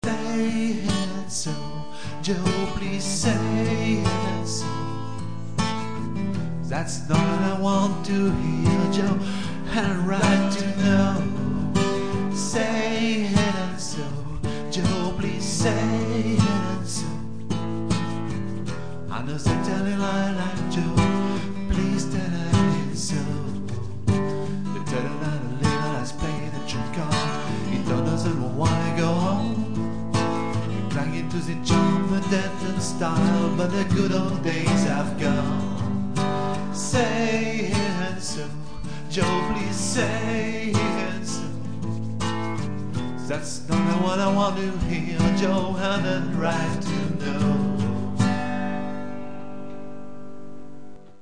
Say it so, Joe, please say it so. That's not what I want to hear, Joe, and I'd right to know. Say it so, Joe, please say it so. I know they tell me like Joe, please tell it so. They tell it that a little has played a trick on. He doesn't want to go home. We're clinging to the charm and death and style, but the good old days have gone. Say it so, Joe, please say it so. That's not what I want to hear, Joe, and I'd right to know.